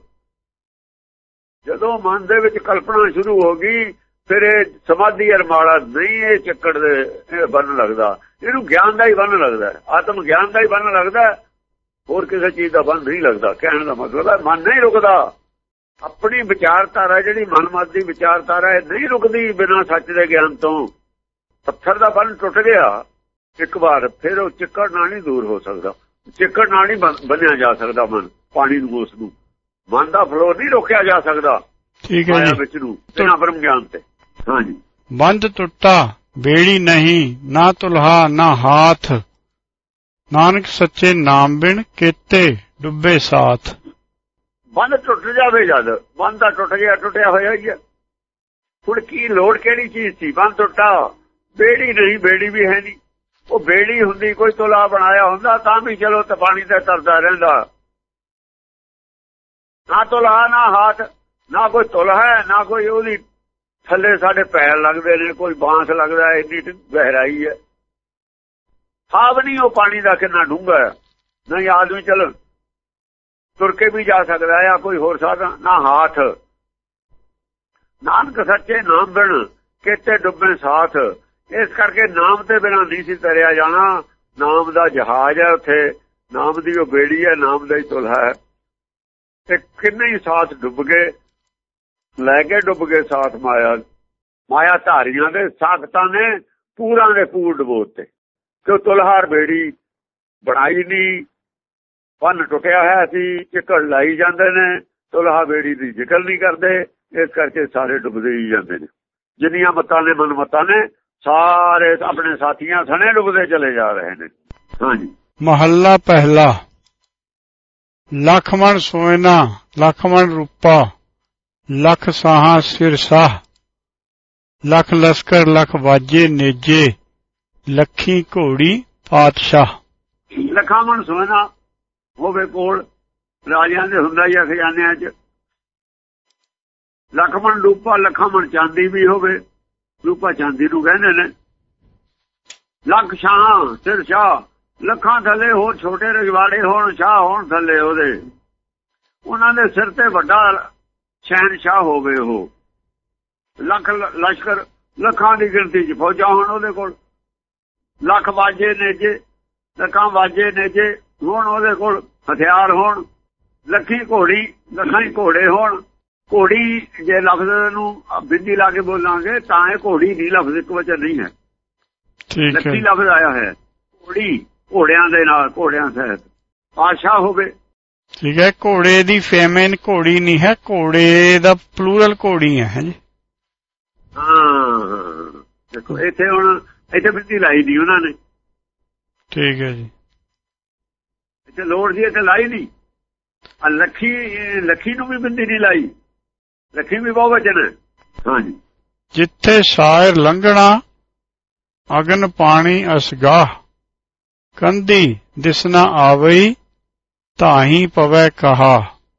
ਜਦੋਂ ਮਨ ਦੇ ਵਿੱਚ ਕਲਪਨਾ ਸ਼ੁਰੂ ਹੋ ਗਈ, ਫਿਰ ਇਹ ਸਮਾਧੀ ਅਰਮਾਲਾ ਨਹੀਂ, ਇਹ ਚੱਕੜ ਦੇ ਬੰਨ ਲੱਗਦਾ, ਇਹਨੂੰ ਗਿਆਨ ਦਾ ਹੀ ਬੰਨ ਲੱਗਦਾ, ਆਤਮ ਗਿਆਨ ਦਾ ਹੀ ਬੰਨ ਲੱਗਦਾ, ਹੋਰ ਕਿਸੇ ਚੀਜ਼ ਦਾ ਬੰਨ ਨਹੀਂ ਲੱਗਦਾ। ਕਹਿਣ ਦਾ ਮਤਲਬ ਹੈ ਮਨ ਨਹੀਂ ਰੁਕਦਾ। ਆਪਣੀ ਵਿਚਾਰਧਾਰਾ ਜਿਹੜੀ ਮਨਮਤ ਦੀ ਵਿਚਾਰਧਾਰਾ ਹੈ ਨਹੀਂ ਰੁਕਦੀ ਬਿਨਾਂ ਸੱਚ ਦੇ ਗਿਆਨ ਤੋਂ। ਪੱਥਰ ਦਾ ਬੰਨ ਟੁੱਟ ਗਿਆ ਇੱਕ ਵਾਰ, ਫਿਰ ਉਹ ਚਿੱਕੜ ਨਾਲ ਨਹੀਂ ਦੂਰ ਹੋ ਸਕਦਾ, ਚਿੱਕੜ ਨਾਲ ਨਹੀਂ ਬੰਨਿਆ ਜਾ ਸਕਦਾ ਮਨ। ਪਾਣੀ ਨੂੰ, ਉਸ ਨੂੰ ਮਨ ਦਾ ਫਲੋ ਨਹੀਂ ਰੋਕਿਆ ਜਾ ਸਕਦਾ। ਠੀਕ ਹੈ ਜੀ, ਵਿੱਚ ਨੂੰ ਬਿਨਾਂ ਬ੍ਰਹਮ ਗਿਆਨ ਤੇ। ਹਾਂਜੀ, ਬੰਦ ਟੁੱਟਾ ਬੇੜੀ ਨਹੀਂ, ਨਾ ਤੁਲਹਾ ਨਾ ਹਾਥ, ਨਾਨਕ ਸੱਚੇ ਨਾਮ ਬਿਨ ਕੀਤੇ ਡੁੱਬੇ ਸਾਥ। ਬੰਦ ਟੁੱਟ ਜਾਵੇ, ਜਦ ਬੰਦ ਤਾਂ ਟੁੱਟ ਗਿਆ, ਟੁੱਟਿਆ ਹੋਇਆ ਹੀ ਹੈ। ਹੁਣ ਕੀ ਲੋੜ ਕਿਹੜੀ ਚੀਜ਼ ਸੀ? ਬੰਦ ਟੁੱਟਾ, ਬੇੜੀ ਨਹੀਂ, ਬੇੜੀ ਵੀ ਹੈ ਨਹੀਂ। ਉਹ ਬੇੜੀ ਹੁੰਦੀ, ਕੋਈ ਤੁਲਾ ਬਣਾਇਆ ਹੁੰਦਾ ਤਾਂ ਵੀ ਚਲੋ ਤਾਂ ਪਾਣੀ ਤੇ ਤਰਦਾ ਰਹਿੰਦਾ। ਨਾ ਤੁਲਾ ਨਾ ਹਾਥ, ਨਾ ਕੋਈ ਤੁਲ ਹੈ, ਨਾ ਕੋਈ ਉਹਦੀ ਥੱਲੇ ਸਾਡੇ ਪੈਰ ਲੱਗਦੇ ਨੇ, ਕੋਈ ਬਾਂਸ ਲੱਗਦਾ, ਇੰਨੀ ਗਹਿਰਾਈ ਹੈ। ਹਾਵ ਨਹੀਂ ਉਹ ਪਾਣੀ ਦਾ ਕਿੰਨਾ ਡੂੰਘਾ ਹੈ। ਨਹੀਂ ਆਦਮੀ ਚਲ ਤੁਰ ਕੇ ਵੀ ਜਾ ਸਕਦਾ ਹੈ, ਕੋਈ ਹੋਰ ਸਾਧਨ ਨਾ। ਹਾਥ, ਨਾਨਕ ਸੱਚੇ ਨਾਮ ਬਿਨ ਕੀਤੇ ਡੁੱਬੇ ਸਾਥ। ਇਸ ਕਰਕੇ ਨਾਮ ਤੇ ਬਿਨਾਂ ਨਹੀਂ ਸੀ ਤਰਿਆ ਜਾਣਾ। ਨਾਮ ਦਾ ਜਹਾਜ਼ ਹੈ ਉੱਥੇ, ਨਾਮ ਦੀ ਉਹ ਬੇੜੀ ਹੈ, ਨਾਮ ਦਾ ਹੀ ਤੁਲ ਹੈ। ਤੇ ਕਿੰਨੇ ਹੀ ਸਾਥ ਡੁੱਬ ਗਏ, ਲੈ ਕੇ ਡੁੱਬ ਗਏ ਸਾਥ ਮਾਇਆ। ਮਾਇਆ ਧਾਰੀਆਂ ਦੇ ਸਾਖਤਾਂ ਨੇ ਪੂਰਾਂ ਦੇ ਪੂਰ ਡਬੋਤੇ, ਕਿ ਤੁਲਹਾਰ ਬੇੜੀ ਬਣਾਈ ਨਹੀਂ, ਪੰਨ ਟੁੱਟਿਆ ਹੈ ਸੀ, ਚਿੱਕੜ ਲਾਈ ਜਾਂਦੇ ਨੇ, ਤੁਲਹਾ ਬੇੜੀ ਦੀ ਜ਼ਿਕਰ ਨਹੀਂ ਕਰਦੇ। ਇਸ ਕਰਕੇ ਸਾਰੇ ਡੁੱਬਦੇ ਹੀ ਜਾਂਦੇ ਨੇ। ਜਿੰਨੀਆਂ ਮਤਾਂ ਨੇ, ਮਨ ਮਤਾਂ ਨੇ, ਸਾਰੇ ਆਪਣੇ ਸਾਥੀਆਂ ਸਣੇ ਡੁੱਬਦੇ ਚਲੇ ਜਾ ਰਹੇ ਨੇ। ਹਾਂਜੀ, ਮਹੱਲਾ ਪਹਿਲਾ। ਲੱਖ ਮਣ ਸੋਇਨਾ ਲੱਖ ਮਣ ਰੂਪਾ, ਲੱਖ ਸਾਹਾਂ ਸਿਰ ਸਾਹ, ਲੱਖ ਲਸਕਰ ਲੱਖ ਵਾਜੇ ਨੇਜੇ, ਲੱਖੀ ਘੋੜੀ ਪਾਤਸ਼ਾਹ। ਲੱਖਾਂ ਮਣ ਸੋਇਨਾ ਹੋਵੇ ਕੋਲ, ਰਾਜਿਆਂ ਦੇ ਹੁੰਦਾ ਹੀ ਆ ਖਜ਼ਾਨਿਆਂ 'ਚ। ਲੱਖ ਮਣ ਰੂਪਾ, ਲੱਖਾਂ ਮਣ ਚਾਂਦੀ ਵੀ ਹੋਵੇ, ਰੂਪਾ ਚਾਂਦੀ ਨੂੰ ਕਹਿੰਦੇ ਨੇ। ਲੱਖ ਸ਼ਾਹ ਸਿਰ ਸ਼ਾਹ, ਲੱਖਾਂ ਥੱਲੇ ਹੋਰ ਛੋਟੇ ਰਜਵਾੜੇ ਹੋਣ, ਸ਼ਾਹ ਹੋਣ ਥੱਲੇ ਉਹਦੇ, ਉਹਨਾਂ ਦੇ ਸਿਰ ਤੇ ਵੱਡਾ ਸ਼ਹਿਨਸ਼ਾਹ ਹੋਵੇ ਉਹ। ਲੱਖ ਲਸ਼ਕਰ, ਲੱਖਾਂ ਦੀ ਗਿਣਤੀ 'ਚ ਫੌਜਾਂ ਹੋਣ ਉਹਦੇ ਕੋਲ। ਲੱਖ ਵਾਜੇ ਨੇਜੇ, ਲੱਖਾਂ ਵਾਜੇ ਨੇਜੇ ਹੋਣ ਉਹਦੇ ਕੋਲ, ਹਥਿਆਰ ਹੋਣ। ਲੱਖੀ ਘੋੜੀ ਲੱਖਾਂ ਹੀ ਘੋੜੇ ਹੋਣ। ਘੋੜੀ ਜੇ ਲਫ਼ਜ਼ ਨੂੰ ਬਿੰਦੀ ਲਾ ਕੇ ਬੋਲਾਂਗੇ ਤਾਂ ਇਹ ਘੋੜੀ ਨਹੀਂ, ਲਫ਼ਜ਼ ਇੱਕ ਵਚਨ ਨਹੀਂ ਹੈ। ਲੱਖੀ ਲਫ਼ਜ਼ ਆਇਆ ਹੈ ਘੋੜੀ, ਘੋੜਿਆਂ ਦੇ ਨਾਲ, ਘੋੜਿਆਂ ਸਹਿਤ ਪਾਤਸ਼ਾਹ ਹੋਵੇ। ਠੀਕ ਹੈ, ਘੋੜੇ ਦੀ ਫੇਮਿਨ ਘੋੜੀ ਨਹੀਂ ਹੈ, ਘੋੜੇ ਦਾ ਪਲੂਰਲ ਘੋੜੀ ਹੈ ਜੀ। ਹਾਂ ਦੇਖੋ ਇੱਥੇ ਹੁਣ ਇੱਥੇ ਬਿੰਦੀ ਲਾਈ ਦੀ ਉਹਨਾਂ ਨੇ। ਠੀਕ ਹੈ ਜੀ, ਇੱਥੇ ਲੋੜ ਸੀ, ਇੱਥੇ ਲਾਈ ਨਹੀਂ। ਲੱਖੀ ਲੱਖੀ ਨੂੰ ਵੀ ਬਿੰਦੀ ਨਹੀਂ ਲਾਈ, ਲੱਖੀ ਵੀ ਬਹੁਤ ਵਚਨ ਹੈ। ਹਾਂਜੀ, ਜਿੱਥੇ ਸਾਇਰ ਲੰਘਣਾ ਅਗਨ ਪਾਣੀ ਅਸਗਾਹ, ਕੰਧੀ ਦਿਸਣਾ ਆਵਈ ਤਾਹੀਂ ਪਵੈ ਕਹਾ।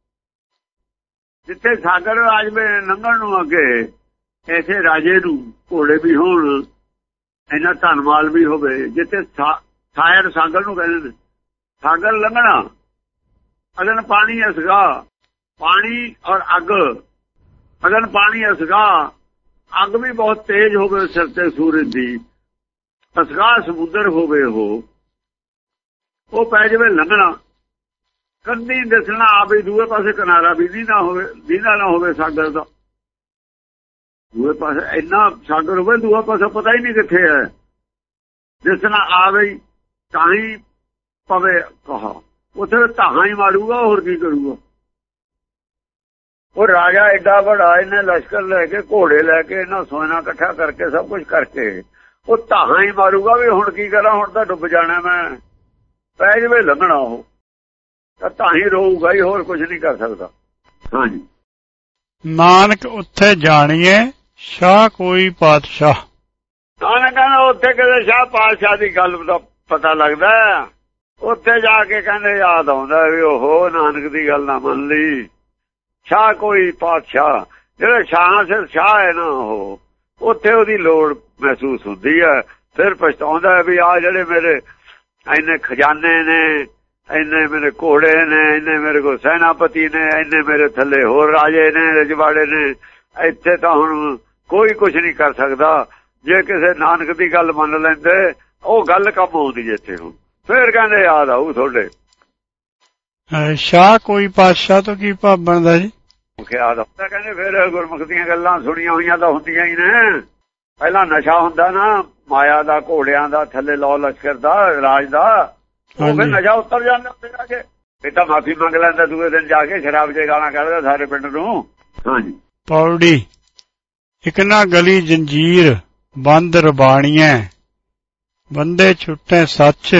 ਜਿੱਥੇ ਸਾਗਰ ਆਜਵੇ ਲੰਘਣ ਨੂੰ ਅੱਗੇ, ਐਸੇ ਰਾਜੇ ਨੂੰ ਘੋੜੇ ਵੀ ਹੋਣ, ਇੰਨਾ ਧਨਮਾਲ ਵੀ ਹੋਵੇ। ਜਿੱਥੇ ਸਾਇਰ ਸਾਗਰ ਨੂੰ ਕਹਿੰਦੇ ਨੇ, ਸਾਗਰ ਲੰਘਣਾ ਅਗਨ ਪਾਣੀ ਅਸਗਾ, ਪਾਣੀ ਔਰ ਅੱਗ, ਅਗਨ ਪਾਣੀ ਅਸਗਾ, ਅੱਗ ਵੀ ਬਹੁਤ ਤੇਜ਼ ਹੋਵੇ ਸਿਰ ਤੇ ਸੂਰਜ ਦੀ, ਅਸਗਾ ਸਮੁੰਦਰ ਹੋਵੇ ਉਹ ਉਹ ਪੈ ਜਾਵੇ ਲੰਘਣਾ। ਕੰਢੀ ਦਿਸਣਾ ਆਵੇ ਦੂਏ ਪਾਸੇ ਕਿਨਾਰਾ ਵੀ ਨਹੀਂ ਨਾ ਹੋਵੇ, ਦੀਨਾ ਨਾ ਹੋਵੇ ਸਾਗਰ ਦਾ। ਦੂਏ ਪਾਸੇ ਇੰਨਾ ਸਾਗਰ ਹੋਵੇ ਦੂਆ ਪਾਸਾ ਪਤਾ ਹੀ ਨਹੀਂ ਕਿੱਥੇ ਹੈ। ਦਿਸਣਾ ਆਵੇ ਤਾਂ ਹੀ ਪਵੇ ਕਹਾ, ਉੱਥੇ ਧਾਹਾਂ ਹੀ ਮਾਰੂਗਾ, ਹੋਰ ਕੀ ਕਰੂਗਾ। ਉਹ ਰਾਜਾ ਐਡਾ ਵੱਡਾ, ਇਹਨੇ ਲਸ਼ਕਰ ਲੈ ਕੇ, ਘੋੜੇ ਲੈ ਕੇ, ਇਹਨਾਂ ਸੋਨਾ ਇਕੱਠਾ ਕਰਕੇ, ਸਭ ਕੁਝ ਕਰਕੇ, ਉਹ ਧਾਹਾਂ ਹੀ ਮਾਰੂਗਾ ਵੀ ਹੁਣ ਕੀ ਕਰਾਂ, ਹੁਣ ਤਾਂ ਡੁੱਬ ਜਾਣਾ ਮੈਂ, ਪੈ ਜਾਵੇ ਲੰਘਣਾ ਉਹ ਤਾਂ ਹੀ ਰੋਊਗਾ ਹੀ, ਹੋਰ ਕੁਝ ਨਹੀਂ ਕਰ ਸਕਦਾ। ਹਾਂਜੀ, ਨਾਨਕ ਉੱਥੇ ਜਾਣੀਏ ਸ਼ਾਹ ਕੋਈ ਪਾਤਸ਼ਾਹ। ਨਾਨਕ ਕਹਿੰਦਾ ਉੱਥੇ ਕਿਤੇ ਸ਼ਾਹ ਪਾਤਸ਼ਾਹ ਦੀ ਗੱਲ ਦਾ ਪਤਾ ਲੱਗਦਾ। ਉੱਥੇ ਜਾ ਕੇ ਕਹਿੰਦੇ ਯਾਦ ਆਉਂਦਾ ਵੀ ਉਹ ਨਾਨਕ ਦੀ ਗੱਲ ਨਾ ਮੰਨ ਲਈ। ਸ਼ਾਹ ਕੋਈ ਪਾਤਸ਼ਾਹ, ਜਿਹੜੇ ਸ਼ਾਹਾਂ ਸਿਰ ਸ਼ਾਹ ਹੈ ਨਾ, ਉਹ ਉੱਥੇ ਉਹਦੀ ਲੋੜ ਮਹਿਸੂਸ ਹੁੰਦੀ ਹੈ। ਫਿਰ ਪਛਤਾਉਂਦਾ ਵੀ ਆ ਜਿਹੜੇ ਮੇਰੇ ਇੰਨੇ ਖਜ਼ਾਨੇ ਨੇ, ਇੰਨੇ ਮੇਰੇ ਘੋੜੇ ਨੇ, ਇੰਨੇ ਮੇਰੇ ਕੋਲ ਸੈਨਾਪਤੀ ਨੇ, ਇੰਨੇ ਮੇਰੇ ਥੱਲੇ ਹੋਰ ਰਾਜੇ ਨੇ, ਰਜਵਾੜੇ ਨੇ, ਇੱਥੇ ਤਾਂ ਹੁਣ ਕੋਈ ਕੁਝ ਨਹੀਂ ਕਰ ਸਕਦਾ। ਜੇ ਕਿਸੇ ਨਾਨਕ ਦੀ ਗੱਲ ਮੰਨ ਲੈਂਦੇ ਉਹ ਗੱਲ ਕੰਮ ਆਉਂਦੀ ਇੱਥੇ। ਹੁਣ ਫਿਰ ਕਹਿੰਦੇ ਯਾਦ ਆਊ ਤੁਹਾਡੇ ਸ਼ਾਹ ਕੋਈ ਪਾਤਸ਼ਾਹ ਤੋਂ ਕੀ ਭਾਵ ਬਣਦਾ ਜੀ? ਯਾਦ ਆਉਂਦਾ ਕਹਿੰਦੇ ਫਿਰ ਗੁਰਮੁਖ ਦੀਆਂ ਗੱਲਾਂ ਸੁਣੀਆਂ ਹੋਈਆਂ ਤਾਂ ਹੁੰਦੀਆਂ ਹੀ ਨੇ। ਪਹਿਲਾਂ ਨਸ਼ਾ ਹੁੰਦਾ ਨਾ ਮਾਇਆ ਦਾ, ਘੋੜਿਆਂ ਦਾ, ਥੱਲੇ ਲੋ ਲਸ਼ਕਰ ਦਾ, ਰਾਜ ਦਾ, ਉਹ ਫਿਰ ਨਸ਼ਾ ਉਤਰ ਜਾਂਦਾ ਉੱਤੇ ਜਾ ਕੇ। ਇਹ ਤਾਂ ਮਾਫੀ ਮੰਗ ਲੈਂਦਾ ਦੂਏ ਦਿਨ ਜਾ ਕੇ, ਸ਼ਰਾਬ ਦੇ ਗਾਲਾਂ ਕੱਢਦਾ ਸਾਰੇ ਪਿੰਡ ਨੂੰ। ਹਾਂਜੀ, ਪੌੜੀ ਇੱਕ ਨਾ ਗਲੀ ਜੰਜੀਰ ਬੰਦ ਰਬਾਣੀਆਂ, ਬੰਦੇ ਛੁੱਟੇ ਸੱਚ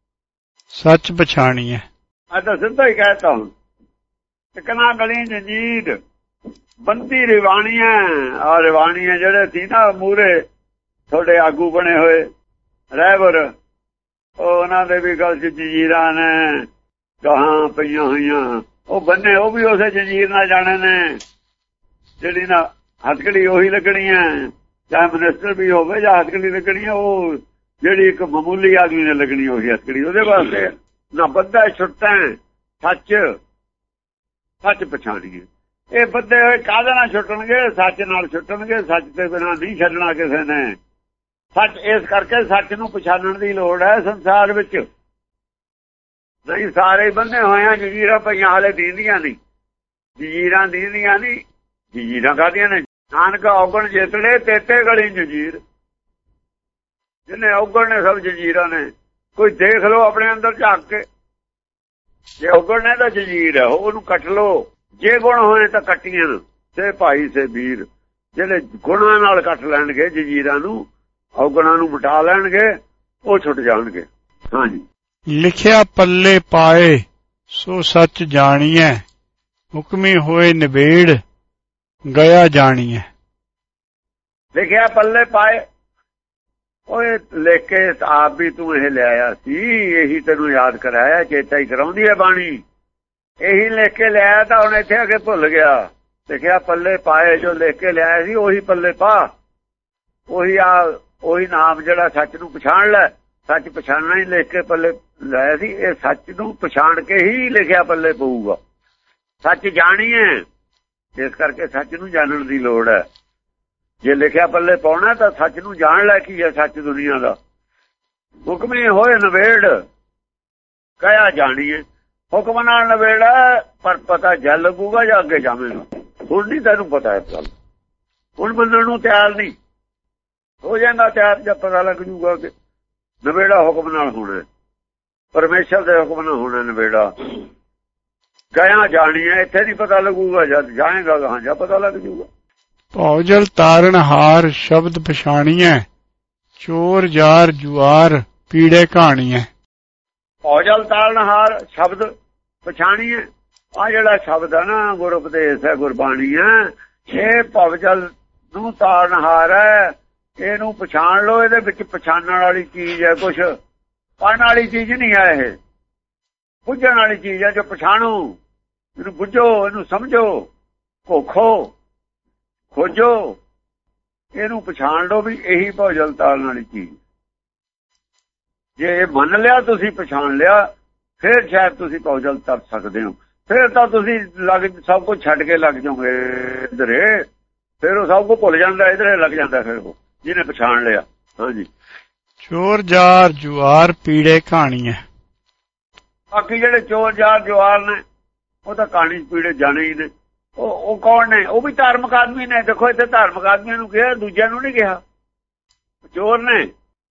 ਸੱਚ ਪਛਾਣੀਆਂ। ਆ ਤਾਂ ਸਿੱਧਾ ਹੀ ਕਹਿਤਾ ਹੁਣ, ਇੱਕ ਨਾ ਗਲੀ ਜੰਜੀਰ ਬੰਦੀ ਰਿਵਾਣੀਆਂ। ਆ ਰਿਵਾਣੀਆਂ ਜਿਹੜੇ ਸੀ ਨਾ ਮੂਹਰੇ ਤੁਹਾਡੇ ਆਗੂ ਬਣੇ ਹੋਏ ਰਹਿਬਰ, ਉਹ ਉਹਨਾਂ ਦੇ ਵੀ ਗਲ ਚ ਜੰਜੀਰਾਂ ਨੇ ਗਾਹਾਂ ਪਈਆਂ ਹੋਈਆਂ। ਉਹ ਬੰਨੇ ਉਹ ਵੀ ਉਸੇ ਜੰਜੀਰ ਨਾਲ ਜਾਣੇ ਨੇ, ਜਿਹੜੀ ਨਾ ਹੱਥਕੜੀ ਉਹੀ ਲੱਗਣੀ ਹੈ, ਚਾਹੇ ਮਿਨਿਸਟਰ ਵੀ ਹੋਵੇ ਜਾਂ ਹੱਥਕੜੀ ਲੱਗਣੀ ਹੈ। ਉਹ ਜਿਹੜੀ ਇੱਕ ਮਾਮੂਲੀ ਆਦਮੀ ਨੇ ਲੱਗਣੀ ਉਹੀ ਹੱਥਕੜੀ। ਉਹਦੇ ਵਾਸਤੇ ਨਾ ਬੰਦਾ ਛੁੱਟਾ ਸੱਚ ਸੱਚ ਪਛਾਣੀਏ। ਇਹ ਬੰਦੇ ਹੋਏ ਕਾਹਦੇ ਨਾਲ ਛੁੱਟਣਗੇ? ਸੱਚ ਨਾਲ ਛੁੱਟਣਗੇ। ਸੱਚ ਦੇ ਬਿਨਾਂ ਨਹੀਂ ਛੱਡਣਾ ਕਿਸੇ ਨੇ ਸੱਚ। ਇਸ ਕਰਕੇ ਸੱਚ ਨੂੰ ਪਛਾਣਨ ਦੀ ਲੋੜ ਹੈ ਸੰਸਾਰ ਵਿੱਚ। ਨਹੀਂ ਸਾਰੇ ਬੰਦੇ ਹੋਏ ਆ, ਜੰਜੀਰਾਂ ਪਈਆਂ ਹਾਲੇ ਦੀਂਦੀਆਂ ਨਹੀਂ, ਜੰਜੀਰਾਂ ਦੀਂਦੀਆਂ ਨਹੀਂ। ਜੰਜੀਰਾਂ ਕਾਹਦੀਆਂ ਨੇ? ਨਾਨਕ ਔਗਣ ਜਿਤੜੇ ਤੇਤੇ ਗਲੀ ਜੰਜੀਰ। ਜਿਹਨੇ ਔਗਣ ਨੇ ਸਭ ਜੰਜੀਰਾਂ ਨੇ। ਕੋਈ ਦੇਖ ਲਓ ਆਪਣੇ ਅੰਦਰ ਝਾਕ ਕੇ, ਜੇ ਔਗਣ ਨੇ ਤਾਂ ਜੰਜੀਰ ਹੈ, ਉਹਨੂੰ ਕੱਟ ਲਓ। ਜੇ ਗੁਣ ਹੋਏ ਤਾਂ ਕੱਟੀਆਂ ਸੇ ਭਾਈ ਸੇ ਵੀਰ। ਜਿਹੜੇ ਗੁਣਾਂ ਨਾਲ ਕੱਟ ਲੈਣਗੇ ਜੰਜੀਰਾਂ ਨੂੰ, ਔਗਣਾਂ ਨੂੰ ਮਿਟਾ ਲੈਣਗੇ, ਉਹ ਛੁੱਟ ਜਾਣਗੇ। ਹਾਂਜੀ, ਲਿਖਿਆ ਪੱਲੇ ਪਾਏ ਸੋ ਸੱਚ ਜਾਣੀਐ, ਹੁਕਮੀ ਹੋਏ ਨਿਬੇੜ ਗਿਆ ਜਾਣੀਐ। ਲਿਖਿਆ ਪੱਲੇ ਪਾਏ, ਓਏ ਲਿਖ ਕੇ ਆਪ ਵੀ ਤੂੰ ਇਹ ਲਿਆਇਆ ਸੀ, ਇਹੀ ਤੈਨੂੰ ਯਾਦ ਕਰਾਇਆ, ਚੇਤਾ ਹੀ ਕਰਾਉਂਦੀ ਹੈ ਬਾਣੀ। ਇਹੀ ਲਿਖ ਕੇ ਲਿਆਇਆ ਤਾਂ ਹੁਣ ਇੱਥੇ ਆ ਕੇ ਭੁੱਲ ਗਿਆ। ਲਿਖਿਆ ਪੱਲੇ ਪਾਏ, ਜੋ ਲਿਖ ਕੇ ਲਿਆਇਆ ਸੀ ਉਹੀ ਪੱਲੇ ਪਾ। ਉਹੀ ਆ ਉਹੀ ਨਾਮ ਜਿਹੜਾ ਸੱਚ ਨੂੰ ਪਛਾਣ ਲੈ। ਸੱਚ ਪਛਾਣਨਾ ਹੀ ਲਿਖ ਕੇ ਪੱਲੇ ਲਾਇਆ ਸੀ। ਇਹ ਸੱਚ ਨੂੰ ਪਛਾਣ ਕੇ ਹੀ ਲਿਖਿਆ ਪੱਲੇ ਪਊਗਾ। ਸੱਚ ਜਾਣੀਏ, ਇਸ ਕਰਕੇ ਸੱਚ ਨੂੰ ਜਾਣਨ ਦੀ ਲੋੜ ਹੈ। ਜੇ ਲਿਖਿਆ ਪੱਲੇ ਪਾਉਣਾ ਤਾਂ ਸੱਚ ਨੂੰ ਜਾਣ ਲੈ ਕੀ ਹੈ ਸੱਚ ਦੁਨੀਆ ਦਾ। ਹੁਕਮੀ ਹੋਏ ਨਵੇੜ ਕਹਿਆ ਜਾਣੀਏ। ਹੁਕਮ ਨਾਲ ਨਵੇੜਾ, ਪਰ ਪਤਾ ਜਲ ਲੱਗੂਗਾ ਜਾਂ ਅੱਗੇ ਜਾਵੇਗਾ। ਹੁਣ ਨਹੀਂ ਤੈਨੂੰ ਪਤਾ ਇਸ ਗੱਲ, ਹੁਣ ਮੰਨਣ ਨੂੰ ਤਿਆਰ ਨਹੀਂ, ਹੋ ਜਾਂਦਾ ਤਿਆਰ ਜਦ ਪਤਾ ਲੱਗ ਜੂਗਾ ਕਿ ਨਵੇੜਾ ਹੁਕਮ ਨਾਲ ਹੋਣਾ, ਪਰਮੇਸ਼ਰ ਦੇ ਹੁਕਮ ਨਾਲ ਹੋਣਾ ਨਵੇੜਾ। ਗਿਆ ਜਾਣੀ ਹੈ, ਇੱਥੇ ਨਹੀਂ ਪਤਾ ਲੱਗੂਗਾ, ਜਦ ਜਾਏਗਾ ਗਾਹਾਂ ਜਾਂ ਪਤਾ ਲੱਗ ਜੂਗਾ। ਭੌਜਲ ਤਾਰਨ ਹਾਰ ਸ਼ਬਦ ਪਛਾਣੀਐ, ਚੋਰ ਜਾਰ ਜੁਆਰ ਪੀੜੇ ਕਹਾਣੀਐ। ਭੌਜਲ ਤਾਰਨ ਹਾਰ ਸ਼ਬਦ ਪਛਾਣੀਐ, ਆ ਜਿਹੜਾ ਸ਼ਬਦ ਹੈ ਨਾ ਗੁਰ ਉਪਦੇਸ਼ ਹੈ, ਗੁਰਬਾਣੀ ਹੈ, ਇਹ ਭਵਜਲ ਨੂੰ ਤਾਰਨ ਹਾਰ ਹੈ। ਇਹਨੂੰ ਪਛਾਣ ਲਓ, ਇਹਦੇ ਵਿੱਚ ਪਛਾਣਨ ਵਾਲੀ ਚੀਜ਼ ਹੈ, ਕੁਛ ਪੜ੍ਹਨ ਵਾਲੀ ਚੀਜ਼ ਨਹੀਂ ਹੈ, ਇਹ ਬੁੱਝਣ ਵਾਲੀ ਚੀਜ਼ ਹੈ। ਜੋ ਪਛਾਣੋ, ਇਹਨੂੰ ਬੁੱਝੋ, ਇਹਨੂੰ ਸਮਝੋ, ਘੋਖੋ, ਖੋਜੋ, ਇਹਨੂੰ ਪਛਾਣ ਲਓ ਵੀ ਇਹੀ ਭੌਜਲ ਤਾਰਨ ਵਾਲੀ ਚੀਜ਼। ਜੇ ਇਹ ਮੰਨ ਲਿਆ, ਤੁਸੀਂ ਪਛਾਣ ਲਿਆ, ਫਿਰ ਸ਼ਾਇਦ ਤੁਸੀਂ ਭੌਜਲ ਤਰ ਸਕਦੇ ਹੋ। ਫਿਰ ਤਾਂ ਤੁਸੀਂ ਲੱਗ ਸਭ ਕੁਝ ਛੱਡ ਕੇ ਲੱਗ ਜਾਓਗੇ ਇਧਰੇ, ਫਿਰ ਉਹ ਸਭ ਕੁਝ ਭੁੱਲ ਜਾਂਦਾ, ਇਧਰੇ ਲੱਗ ਜਾਂਦਾ ਫਿਰ ਉਹ ਜਿਹਨੇ ਪਛਾਣ ਲਿਆ। ਹਾਂਜੀ, ਚੋਰ ਜਾਰ ਜੁਆਰ ਪੀੜੇ ਕਹਾਣੀ ਹੈ। ਬਾਕੀ ਜਿਹੜੇ ਚੋਰ ਜਾਰ ਜੁਆਰ ਨੇ ਉਹ ਤਾਂ ਕਹਾਣੀ ਪੀੜੇ ਜਾਣੇ ਹੀ ਨੇ। ਉਹ ਉਹ ਕੌਣ ਨੇ? ਉਹ ਵੀ ਧਾਰਮਿਕ ਆਦਮੀ ਨੇ। ਦੇਖੋ ਇੱਥੇ ਧਾਰਮਿਕ ਆਦਮੀਆਂ ਨੂੰ ਕਿਹਾ, ਦੂਜਿਆਂ ਨੂੰ ਨਹੀਂ ਕਿਹਾ। ਚੋਰ ਨੇ,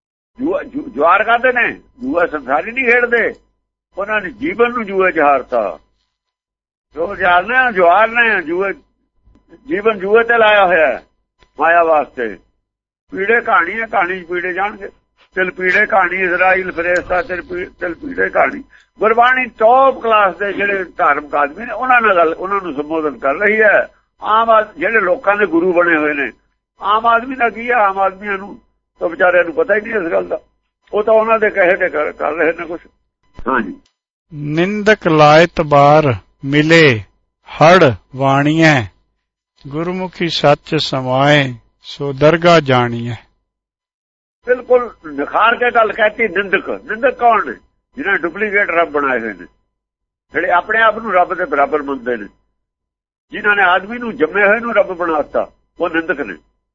ਜੁਆਰ ਕਰਦੇ ਨੇ, ਜੂਆ ਸੰਸਾਰੀ ਨਹੀਂ ਖੇਡਦੇ, ਉਹਨਾਂ ਨੇ ਜੀਵਨ ਨੂੰ ਜੂਏ ਚ ਹਾਰਤਾ। ਚੋਰ ਜਾਰ ਨੇ, ਜੁਆਰ ਨੇ ਜੂਏ, ਜੀਵਨ ਜੂਏ ਤੇ ਲਾਇਆ ਹੋਇਆ ਮਾਇਆ ਵਾਸਤੇ। ਪੀੜੇ ਕਹਾਣੀ ਹੈ, ਕਹਾਣੀ ਚ ਪੀੜੇ ਜਾਣਗੇ। ਤਿਲ ਪੀੜੇ ਕਹਾਣੀ, ਇਜ਼ਰਾਈਲ ਫਰੇਸਤਾ ਤਿਲ ਪੀੜੇ ਕਹਾਣੀ। ਗੁਰਬਾਣੀ ਟੌਪ ਕਲਾਸ ਦੇ ਜਿਹੜੇ ਧਾਰਮਿਕ ਆਦਮੀ ਨੇ ਉਹਨਾਂ ਨਾਲ ਗੱਲ, ਉਹਨਾਂ ਨੂੰ ਸੰਬੋਧਨ ਕਰ ਰਹੀ ਹੈ। ਆਮ ਜਿਹੜੇ ਲੋਕਾਂ ਦੇ ਗੁਰੂ ਬਣੇ ਹੋਏ ਨੇ, ਆਮ ਆਦਮੀ ਦਾ ਕੀ ਹੈ? ਆਮ ਆਦਮੀਆਂ ਨੂੰ ਤਾਂ ਵਿਚਾਰਿਆਂ ਨੂੰ ਪਤਾ ਹੀ ਨਹੀਂ ਇਸ ਗੱਲ ਦਾ, ਉਹ ਤਾਂ ਉਹਨਾਂ ਦੇ ਕਹੇ ਤੇ ਕਰ ਰਹੇ ਨੇ ਕੁਛ। ਹਾਂਜੀ, ਨਿੰਦਕ ਲਾਇ ਤਬਾਰ ਮਿਲੇ ਹੜ ਵਾਣੀਐ, ਗੁਰਮੁਖੀ ਸੱਚ ਸਮਾਏ ਸੋ ਦਰਗਾ ਜਾਣੀਐ। ਬਿਲਕੁਲ ਨਿਖਾਰ ਕੇ ਗੱਲ ਕਹਿਤੀ। ਨਿੰਦਕ, ਨਿੰਦਕ ਕੌਣ ਨੇ? ਜਿਹਨਾਂ ਡੁਪਲੀਕੇਟ ਰੱਬ ਬਣਾਏ ਹੋਏ ਨੇ, ਜਿਹੜੇ ਆਪਣੇ ਆਪ ਨੂੰ ਰੱਬ ਦੇ ਬਰਾਬਰ ਮੰਨਦੇ ਨੇ, ਜਿਨ੍ਹਾਂ ਨੇ ਆਦਮੀ ਨੂੰ ਜੰਮੇ ਹੋਏ ਨੂੰ ਰੱਬ ਬਣਾਤਾ, ਉਹ ਨਿੰਦਕ ਨੇ।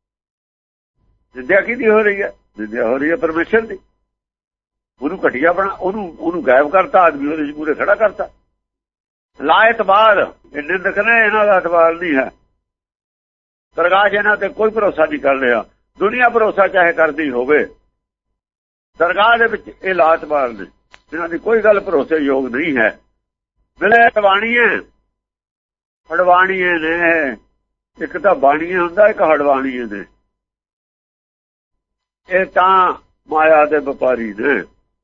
ਨਿੰਦਿਆ ਕਿਹਦੀ ਹੋ ਰਹੀ ਹੈ? ਨਿੰਦਿਆ ਹੋ ਰਹੀ ਹੈ ਪਰਮੇਸ਼ਰ ਦੀ। ਉਹਨੂੰ ਘਟੀਆ ਬਣਾ, ਉਹਨੂੰ ਉਹਨੂੰ ਗਾਇਬ ਕਰਤਾ, ਆਦਮੀ ਉਹਦੇ ਮੂਹਰੇ ਖੜਾ ਕਰਤਾ। ਲਾ ਇਤਬਾਰ, ਇਹ ਨਿੰਦਕ ਨੇ, ਇਹਨਾਂ ਦਾ ਇਤਬਾਰ ਨਹੀਂ ਹੈ। ਦਰਗਾਹ ਇਹਨਾਂ ਤੇ ਕੋਈ ਭਰੋਸਾ ਨਹੀਂ ਕਰ ਰਿਹਾ। ਦੁਨੀਆ ਭਰੋਸਾ ਚਾਹੇ ਕਰਦੀ ਹੋਵੇ, ਦਰਗਾਹ ਦੇ ਵਿੱਚ ਇਹ ਲਾ ਇਤਬਾਰ ਨੇ, ਇਹਨਾਂ ਦੀ ਕੋਈ ਗੱਲ ਭਰੋਸੇ ਯੋਗ ਨਹੀਂ ਹੈ। ਮਿਲੇ ਹੜਵਾਣੀਏ, ਹੜਵਾਣੀਏ ਨੇ। ਇੱਕ ਤਾਂ ਬਾਣੀਏ ਹੁੰਦਾ, ਇੱਕ ਹੜਵਾਣੀਏ ਨੇ। ਇਹ ਤਾਂ ਮਾਇਆ ਦੇ ਵਪਾਰੀ ਨੇ।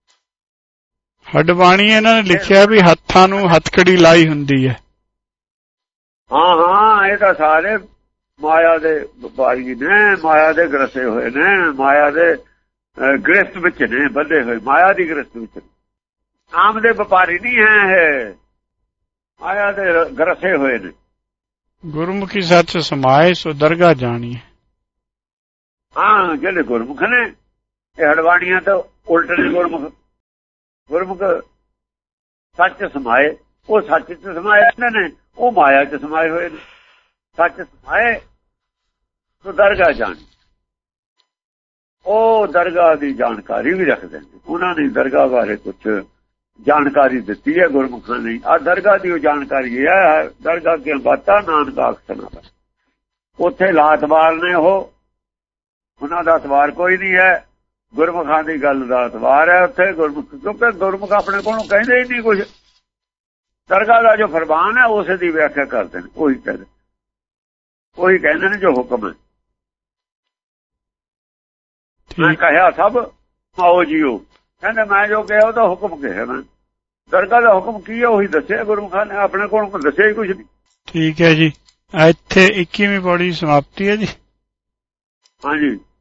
ਹੜਵਾਣੀ ਇਹਨਾਂ ਨੇ ਲਿਖਿਆ ਵੀ ਹੱਥਾਂ ਨੂੰ ਹੱਥਕੜੀ ਲਾਈ ਹੁੰਦੀ ਹੈ। ਹਾਂ ਹਾਂ, ਇਹ ਤਾਂ ਸਾਰੇ ਮਾਇਆ ਦੇ ਵਪਾਰੀ ਨੇ, ਮਾਇਆ ਦੇ ਗ੍ਰਸੇ ਹੋਏ ਨੇ, ਮਾਇਆ ਦੇ ਗ੍ਰਸਤ ਵਿੱਚ ਨੇ, ਬੰਦੇ ਹੋਏ ਮਾਇਆ ਦੀ ਗ੍ਰਸਤ ਵਿੱਚ। ਆਮ ਦੇ ਵਪਾਰੀ ਨਹੀਂ ਹੈ, ਇਹ ਮਾਇਆ ਦੇ ਗ੍ਰਸੇ ਹੋਏ ਨੇ। ਗੁਰਮੁਖੀ ਸੱਚ ਸਮਾਏ ਸੋ ਦਰਗਾ ਜਾਣੀ। ਹਾਂ, ਜਿਹੜੇ ਗੁਰਮੁਖ ਨੇ, ਇਹ ਹੜਵਾਣੀਆਂ ਤੋਂ ਉਲਟ ਨੇ। ਗੁਰਮੁਖ ਗੁਰਮੁਖ ਸੱਚ ਸਮਾਏ, ਉਹ ਸੱਚ ਚ ਸਮਾਏ ਰਹਿੰਦੇ ਨੇ, ਉਹ ਮਾਇਆ ਚ ਸਮਾਏ ਹੋਏ ਨੇ। ਸੱਚ ਸਮਾਏ ਸੋ ਦਰਗਾਹ ਜਾਣੀ, ਉਹ ਦਰਗਾਹ ਦੀ ਜਾਣਕਾਰੀ ਵੀ ਰੱਖਦੇ ਨੇ। ਉਹਨਾਂ ਨੇ ਦਰਗਾਹ ਬਾਰੇ ਕੁਛ ਜਾਣਕਾਰੀ ਦਿੱਤੀ ਹੈ ਗੁਰਮੁਖਾਂ ਨੇ। ਆ ਦਰਗਾਹ ਦੀ ਉਹ ਜਾਣਕਾਰੀ ਹੈ। ਦਰਗਾਹ ਦੀਆਂ ਬਾਤਾਂ ਨਾਨਕ ਆਖਣਾ, ਉੱਥੇ ਲਾਤਬਾਰ ਨੇ ਉਹ, ਉਹਨਾਂ ਦਾ ਅਤਵਾਰ ਕੋਈ ਨਹੀਂ ਹੈ। ਗੁਰਮੁਖਾਂ ਦੀ ਗੱਲ ਦਾ ਅਤਵਾਰ ਹੈ ਉੱਥੇ। ਗੁਰਮੁਖ, ਕਿਉਂਕਿ ਗੁਰਮੁਖ ਆਪਣੇ ਕੋਲੋਂ ਕਹਿੰਦੇ ਹੀ ਨਹੀਂ ਕੁਝ। ਦਰਗਾਹ ਦਾ ਜੋ ਫਰਮਾਨ ਹੈ ਉਸੇ ਦੀ ਵਿਆਖਿਆ ਕਰਦੇ ਨੇ, ਉਹੀ ਕਹਿੰਦੇ ਉਹੀ ਕਹਿੰਦੇ ਨੇ ਜੋ ਹੁਕਮ ਹੈ। ਮੈਂ ਕਿਹਾ ਸਭ ਆਓ ਜੀਓ, ਕਹਿੰਦੇ ਮੈਂ ਜੋ ਕਿਹਾ ਉਹਦਾ ਹੁਕਮ ਕਿਹਾ ਮੈਂ। ਦਰਗਾਹ ਦਾ ਹੁਕਮ ਕੀ ਹੈ ਉਹੀ ਦੱਸਿਆ ਗੁਰਮੁਖਾਂ ਨੇ, ਆਪਣੇ ਕੋਲੋਂ ਦੱਸਿਆ ਹੀ ਕੁਝ ਨਹੀਂ। ਠੀਕ ਹੈ ਜੀ, ਇੱਥੇ ਇੱਕੀਵੀਂ ਪੌੜੀ ਸਮਾਪਤੀ ਹੈ ਜੀ। ਹਾਂਜੀ।